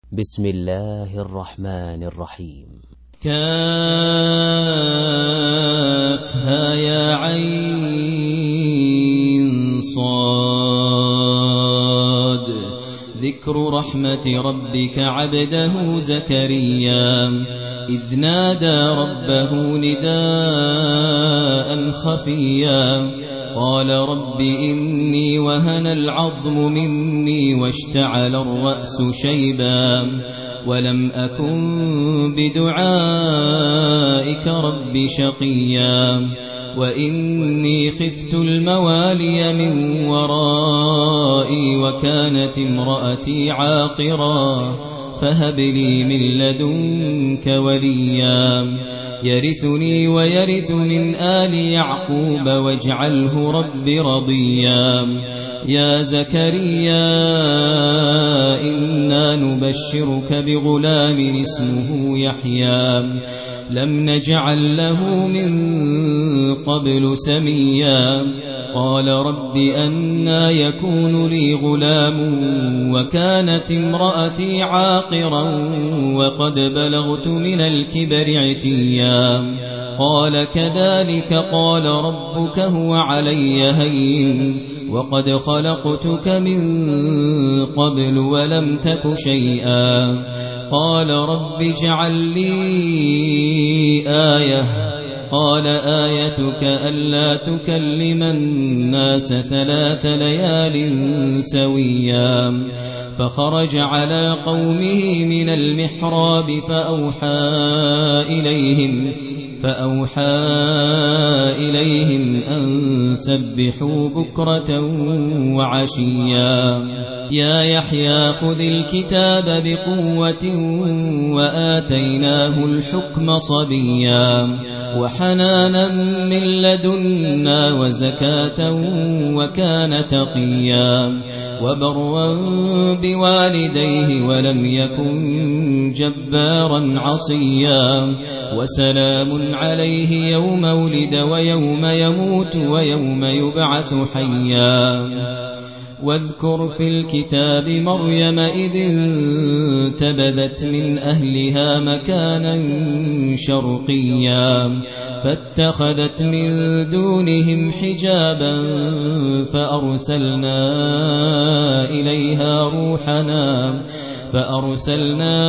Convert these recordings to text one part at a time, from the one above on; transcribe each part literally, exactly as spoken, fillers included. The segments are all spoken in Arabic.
بسم الله الرحمن الرحيم. كافها يا عين صاد ذكر رحمة ربك عبده زكريا إذ نادى ربه نداء خفيا قال رب إني وهن العظم مني واشتعل الرأس شيبا ولم أكن بدعائك رب شقيا وإني خفت الموالي من ورائي وكانت امرأتي عاقرا فهب لي من لدنك وليا يرثني ويرث من آل يعقوب واجعله رب رضيا يا زكريا إنا نبشرك بغلام اسمه يحيى لم نجعل له من قبل سميا قال رب أنى يكون لي غلام وكانت امرأتي عاقرا وقد بلغت من الكبر عتيا قال كذلك قال ربك هو علي هين وقد خلقتك من قبل ولم تك شيئا قال رب اجعل لي آية قال آيتك ألا تكلم الناس ثلاث ليال سويا فخرج على قومه من المحراب فأوحى إليهم فأوحى إليهم أن سبحوا بكرة وعشيا يا يحيى خذ الكتاب بقوة وآتيناه الحكم صبيا وحنانا من لدنا وزكاة وكان تقيا وبرا بوالديه ولم يكن جبارا عصيا وسلام عليه يوم ولد ويوم يموت ويوم يبعث حيا واذكر في الكتاب مريم إذ انتبذت من أهلها مكانا شرقيا فاتخذت من دونهم حجابا فأرسلنا إليها روحنا فأرسلنا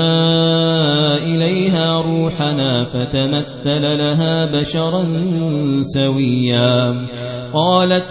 إليها روحنا فتمثل لها بشرا سويا قالت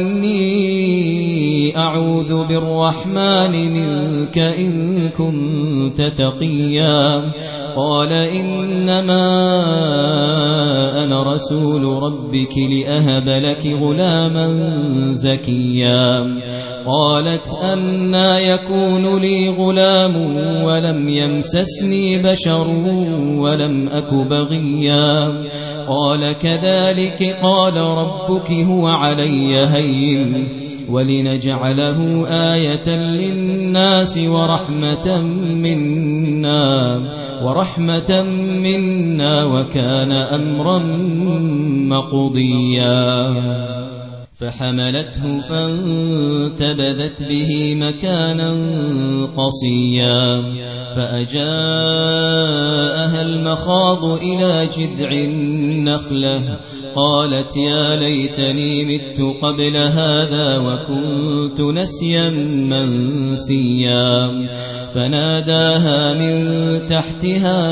إني أعوذ بالرحمن منك إن كنت تقيا قال إنما أنا رسول ربك لأهب لك غلاما زكيا قالت أنى يكون لي غلام ولم يمسسني بشر ولم أك بغيا قال كذلك قال ربك هو علي هين ولنجعله آية للناس ورحمة منا ورحمة منا وكان أمرا مقضيا فحملته فانتبذت به مكانا قصيا فأجاءها المخاض إلى جذع النخلة قالت يا ليتني مت قبل هذا وكنت نسيا منسيا فناداها من تحتها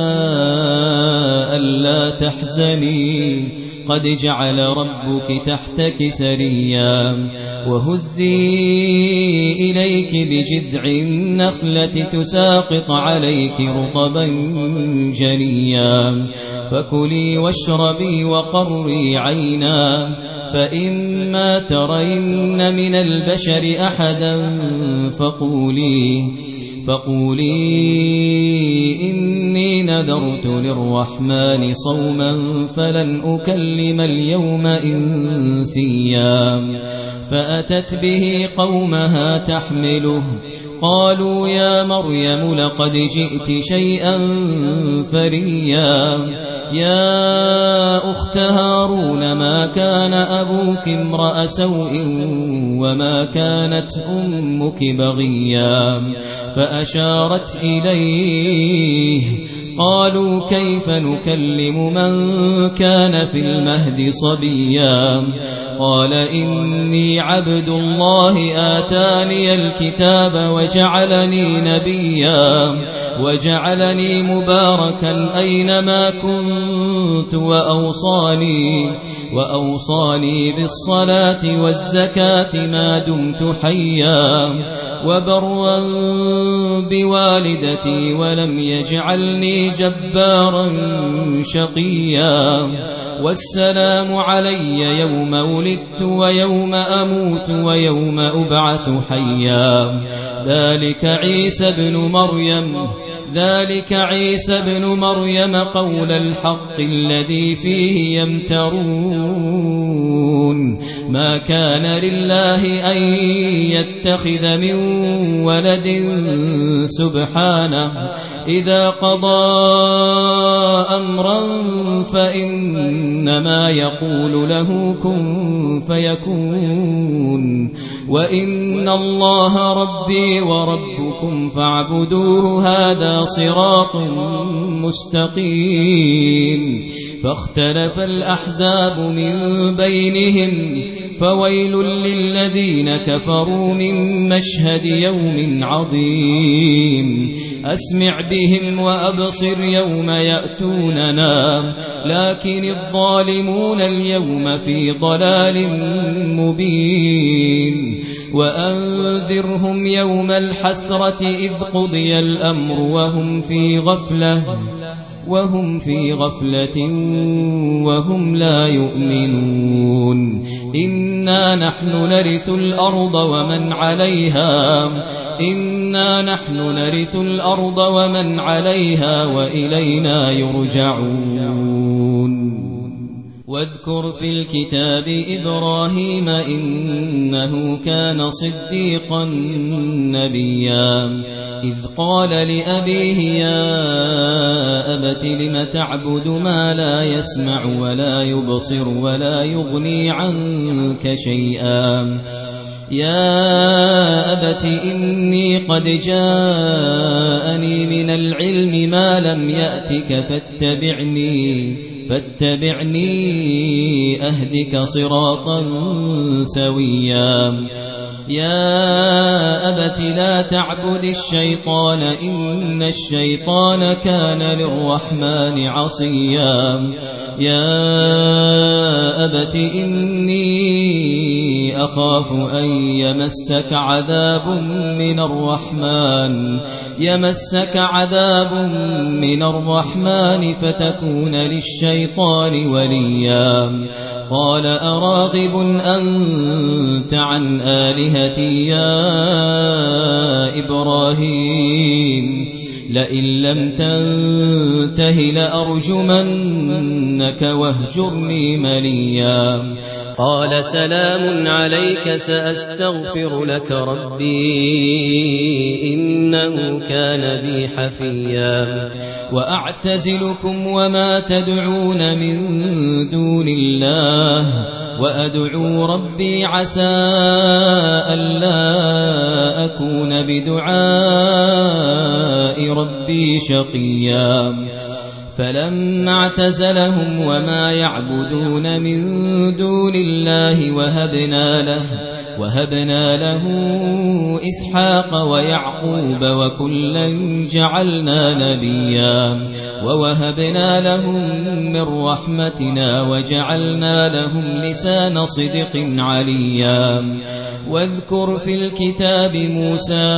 ألا تحزني قد جعل ربك تحتك سريا وهزي إليك بجذع النخلة تساقط عليك رطبا جنيا فكلي واشربي وقري عينا فإما ترين من البشر أحدا فقولي فقولي إني نذرت للرحمن صوما فلن أكلم اليوم إنسيا فأتت به قومها تحمله قالوا يا مريم لقد جئت شيئا فريا يا أخت هارون ما كان أبوك امرأ سوء وما كانت أمك بغيا فأشارت إليه قالوا كيف نكلم من كان في المهد صبيا قال إني عبد الله آتاني الكتاب وجعلني نبيا وجعلني مباركا أينما كنت وأوصاني وأوصاني بالصلاة والزكاة ما دمت حيا وبرا بوالدتي ولم يجعلني جبارا شقيا والسلام علي يوم ولدت ويوم أموت ويوم أبعث حيا ذلك عيسى بن مريم ذلك عيسى بن مريم قول الحق الذي فيه يمترون ما كان لله أن يتخذ من ولد سبحانه إذا قضى أمرا فإنما يقول له كن فيكون وإن الله ربي وربكم فاعبدوه هذا صراط مستقيم فاختلف الأحزاب من بينهم فويل للذين كفروا من مشهد يوم عظيم أسمع بهم وأبصر يوم يأتوننا لكن الظالمون اليوم في ضلال مبين وأنذرهم يوم الحسرة إذ قضي الأمر وهم في غفلة وهم في غفلة وهم لا يؤمنون إنا نحن نرث الأرض ومن عليها إنا نحن نرث الأرض ومن عليها وإلينا يرجعون واذكر في الكتاب إبراهيم إنه كان صديقا نبيا إذ قال لأبيه يا أبت لم تعبد ما لا يسمع ولا يبصر ولا يغني عنك شيئا يا أبت إني قد جاءني من العلم ما لم يأتك فاتبعني فاتبعني أهدك صراطا سويا يا أبت لا تعبد الشيطان إن الشيطان كان للرحمن عصيا يا أبت إني أخاف أن يمسك عذاب من الرحمن يمسك عذاب من الرحمن فتكون للشيطان وليا قال أراغب أنت عن آلهتي يا إبراهيم لئن لم تنته لأرجمنك واهجرني مليا قال سلام عليك سأستغفر لك ربي إنه كان بي حفيا وأعتزلكم وما تدعون من دون الله وأدعو ربي عسى ألا أكون بدعاء ربي شقيا فلما اعتزلهم وما يعبدون من دون الله وهبنا له وهبنا له إسحاق ويعقوب وكلا جعلنا نبيا ووهبنا لهم من رحمتنا وجعلنا لهم لسان صدق عليا واذكر في الكتاب موسى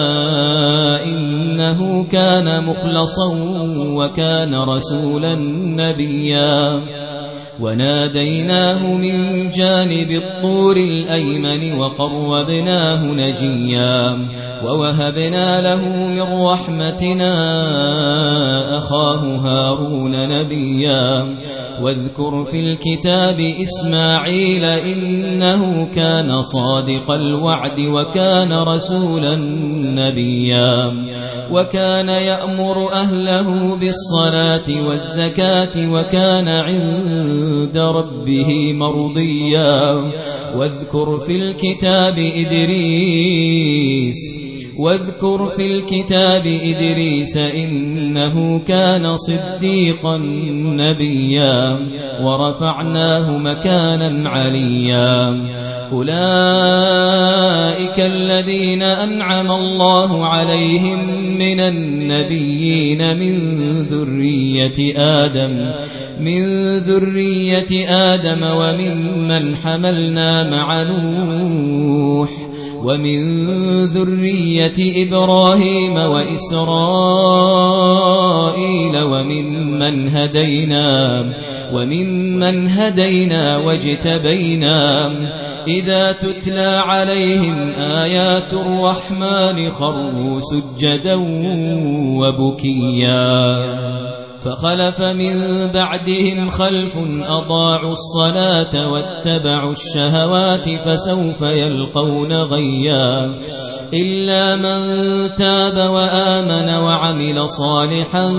إنه كان مخلصا وكان رسولا نبيا وناديناه من جانب الطور الأيمن وقربناه نجيا ووهبنا له من رحمتنا أخاه هارون نبيا واذكر في الكتاب إسماعيل إنه كان صادق الوعد وكان رسولا نبيا وكان يأمر أهله بالصلاة والزكاة وكان عند ربه مرضيا واذكر في الكتاب إدريس واذكر في الكتاب إدريس إنه كان صديقا نبيا ورفعناه مكانا عليا أولئك الذين أنعم الله عليهم من النبيين من ذرية آدم من ذرية آدم وممن حملنا مع نوح ومن ذرية إبراهيم وإسرائيل وممن هدينا وممن هدينا واجتبينا إذا تتلى عليهم آيات الرحمن خروا سجدا وبكيا فخلف من بعدهم خلف أضاعوا الصلاة واتبعوا الشهوات فسوف يلقون غيا إلا من تاب وآمن وعمل صالحا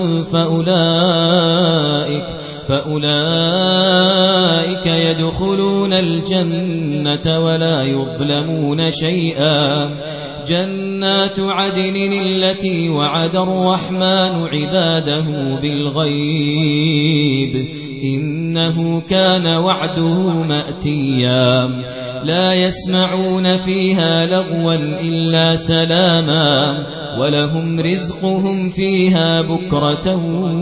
فأولئك فأولئك يدخلون الجنة ولا يظلمون شيئا جنات عدن التي وعد الرحمن عباده بالغيب إنه كان وعده مأتيا لا يسمعون فيها لغوا إلا سلاما ولهم رزقهم فيها بكرة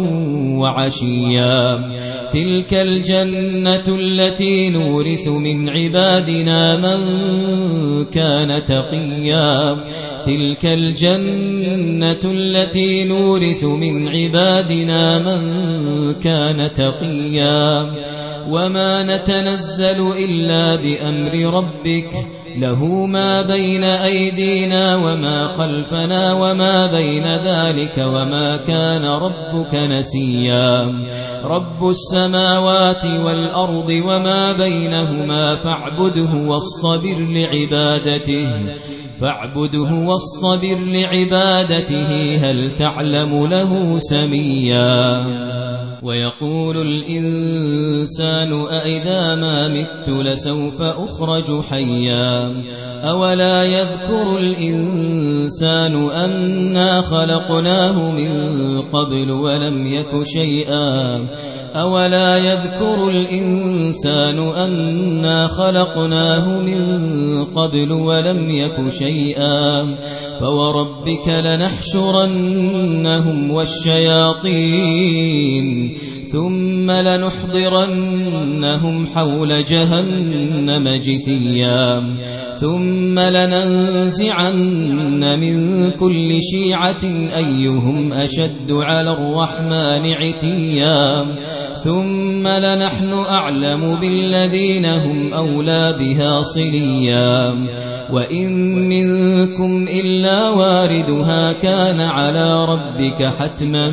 وعشيا تلك الجنة التي نورث من عبادنا من كان تقيا تلك الجنة التي نورث من عبادنا من كان تقيا وما نتنزل إلا بأمر ربك له ما بين أيدينا وما خلفنا وما بين ذلك وما كان ربك نسيا رب السماوات والأرض وما بينهما فاعبده واصطبر لعبادته فاعبده واصطبر لعبادته هل تعلم له سميا ويقول الإنسان أإذا ما مت لسوف أخرج حيا أولا يذكر الإنسان أنا خلقناه من قبل ولم يك شيئا أولا يذكر الإنسان أنا خلقناه من قبل ولم يك شيئا فوربك لنحشرنهم والشياطين ثم لنحضرنهم حول جهنم جثيا ثم لننزعن من كل شيعة أيهم أشد على الرحمن عتيا ثم لنحن أعلم بالذين هم أولى بها صليا وإن منكم إلا واردها كان على ربك حتما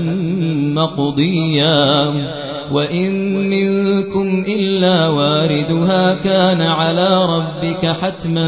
مقضيا وإن منكم إلا واردها كان على ربك حتما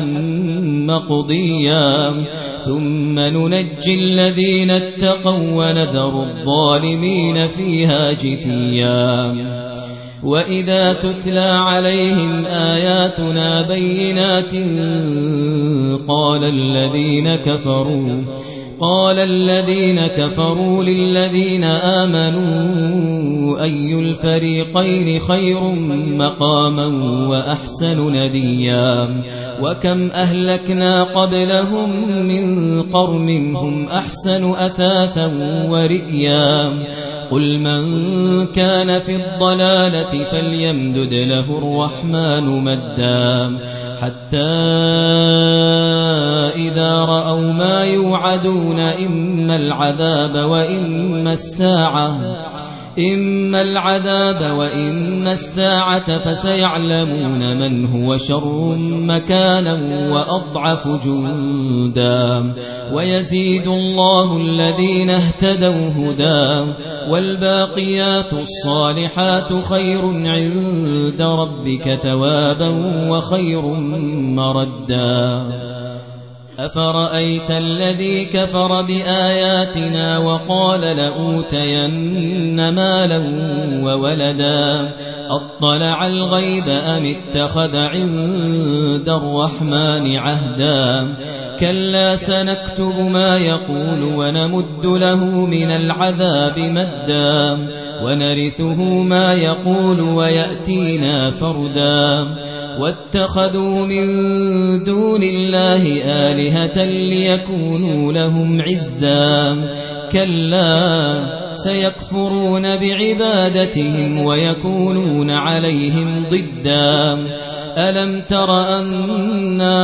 مقضيا ثم ننجي الذين اتقوا ونذر الظالمين فيها جثيا وإذا تتلى عليهم آياتنا بينات قال الذين كفروا قال الذين كفروا للذين آمنوا أي الفريقين خير مقاما وأحسن نديا وكم أهلكنا قبلهم من قرن هم أحسن أثاثا ورئيا قل من كان في الضلالة فليمدد له الرحمن مدا حتى إذا رأوا ما يوعدون إما العذاب وإما الساعة إما العذاب وإما الساعة فسيعلمون من هو شر مكانا وأضعف جندا ويزيد الله الذين اهتدوا هدى والباقيات الصالحات خير عند ربك ثوابا وخير مردا أفرأيت الذي كفر بآياتنا وقال لأوتين مالا وولدا أطلع الغيب أم اتخذ عند الرحمن عهدا كلا سنكتب ما يقول ونمد له من العذاب مدا ونرثه ما يقول ويأتينا فردا واتخذوا من دون الله آلهة ليكونوا لهم عزا كلا سيكفرون بعبادتهم ويكونون عليهم ضدا ألم تر أنا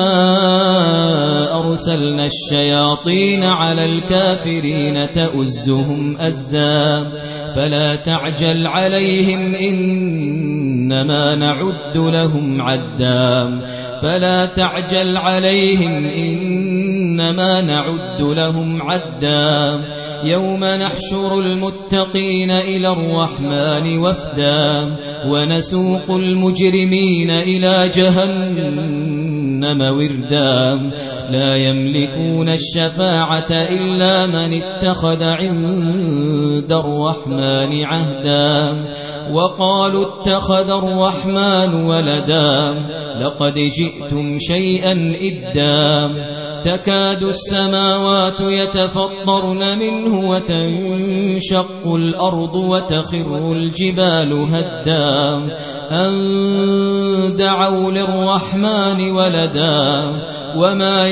أرسلنا الشياطين على الكافرين تؤزهم أزا فلا تعجل عليهم إنما نعد لهم عدا فلا تعجل عليهم إنما نعد لهم عدا يوم نحشر المتقين إلى الرحمن وفدا ونسوق المجرمين إلى جهنم وردا لا يملكون الشفاعة إلا من اتخذ عند الرحمن عهدا وقالوا اتخذ الرحمن ولدا لقد جئتم شيئا إدا تكاد السماوات يتفطرن منه وتنشق الأرض وتخر الجبال هدا أن دعوا للرحمن ولدا وما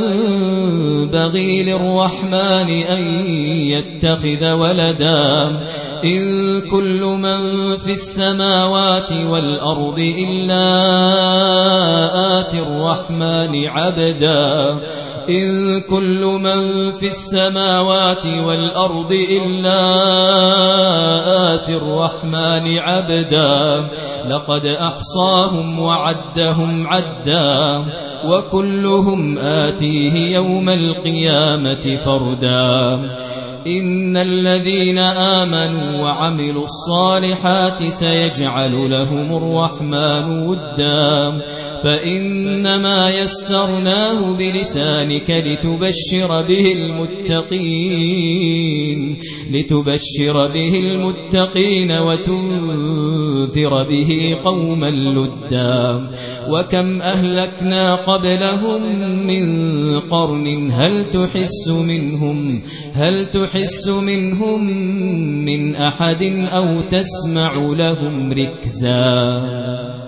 ينبغي للرحمن أن يتخذ ولدا إن كل من في السماوات والأرض إلا آتي الرحمن عبدا إن كل من في السماوات والأرض إلا آتي الرحمن عبدا لقد أحصاهم وعدهم عدا وكلهم آتيه يوم القيامة فردا إن الذين آمنوا وعملوا الصالحات سيجعل لهم الرحمن ودا فإنما يسرناه بلسانك لتبشر به المتقين لتبشر به المتقين وتنذر به قوما لدا وكم أهلكنا قبلهم من قرن هل تحس منهم هل تحس منهم من أحد أو تسمع لهم ركزا